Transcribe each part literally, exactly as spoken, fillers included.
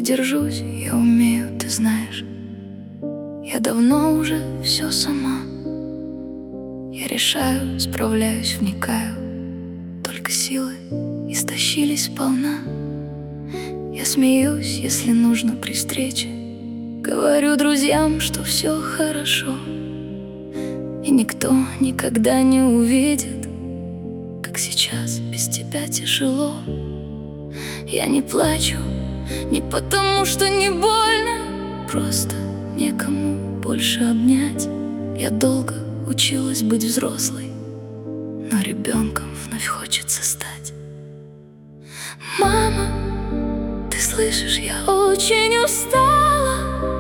держусь, я умею, ты знаешь. Я давно уже все сама. Я решаю, справляюсь, вникаю. Только силы истощились сполна. Я смеюсь, если нужно при встрече. Говорю друзьям, что все хорошо. И никто никогда не увидит, как сейчас без тебя тяжело. Я не плачу, не потому что не больно, просто некому больше обнять. Я долго училась быть взрослой, но ребенком вновь хочется стать. Мама, ты слышишь, я очень устала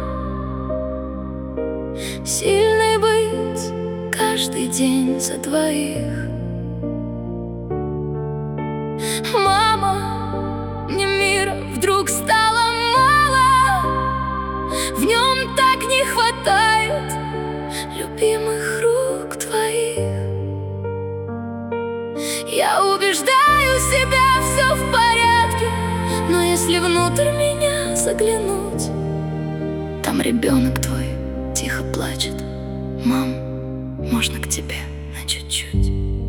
сильной быть каждый день за двоих. Мама, мне мира вдруг стало мало, в нем так не хватает любимых рук твоих. Я убеждаю себя, все в порядке, но если внутрь меня заглянуть, там ребенок твой тихо плачет. Мам, можно к тебе на чуть-чуть?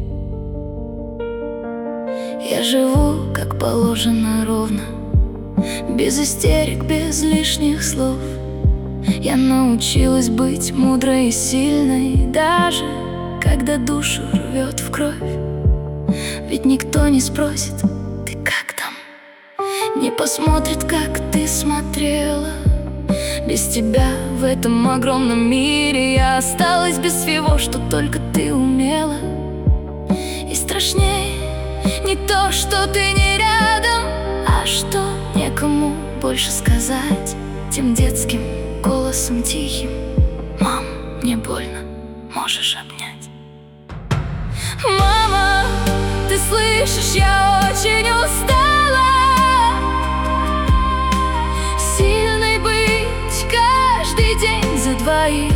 Я живу, как положено, ровно, без истерик, без лишних слов. Я научилась быть мудрой и сильной, даже когда душу рвет в кровь. Ведь никто не спросит, ты как там, не посмотрит, как ты смотрела. Без тебя в этом огромном мире я осталась без всего, что только ты умела. И страшнее не то, что ты не рядом, а что некому больше сказать тем детским голосом тихим. Мам, мне больно, можешь обнять? Мама, ты слышишь, я очень устала сильной быть каждый день за двоих.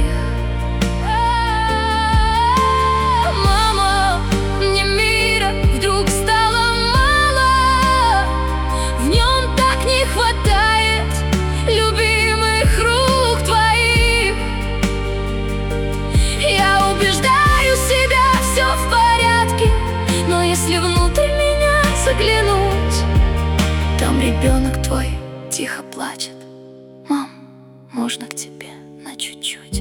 Мама, мне мира вдруг стало мало, в нем так не хватает любимых рук твоих. Я убеждаю себя, все в порядке, но если внутрь меня заглянуть, там ребенок твой тихо плачет. Мам, можно к тебе на чуть-чуть?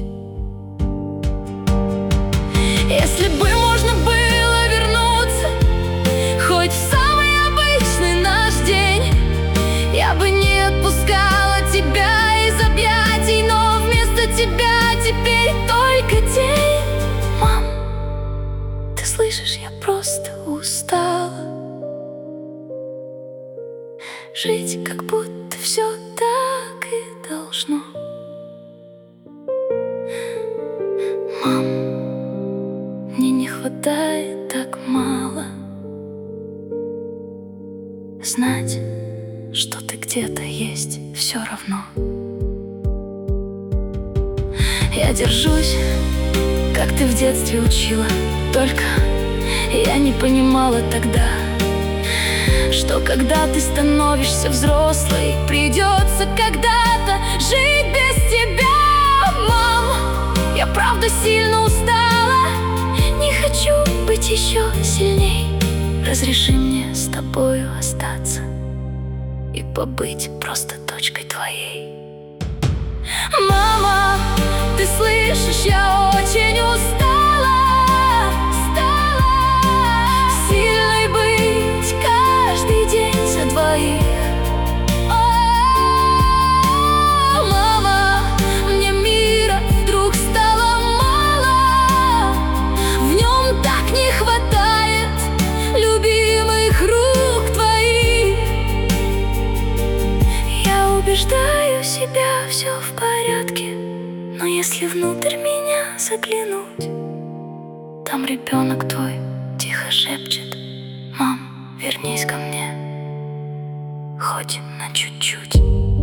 Если бы можно было вернуться хоть в самый обычный наш день, я бы не отпускала тебя из объятий, но вместо тебя теперь только тень. Мам, ты слышишь, я просто устала жить, как будто все так и должно. Мам, мне не хватает так мало знать, что ты где-то есть все равно. Я держусь, как ты в детстве учила, только я не понимала тогда, что когда ты становишься взрослой, придется когда-то жить без тебя. Мам, я правда сильно устала, не хочу быть еще сильней. Разреши мне с тобою остаться и побыть просто точкой твоей. Мама, ты слышишь, я очень устала, устала сильной быть каждый день за двоих. О, мама, мне мира вдруг стало мало, в нем так не хватает любимых рук твоих. Я убеждаю себя, все в порядке, но если внутрь меня заглянуть, там ребенок твой тихо шепчет. Мам, вернись ко мне хоть на чуть-чуть.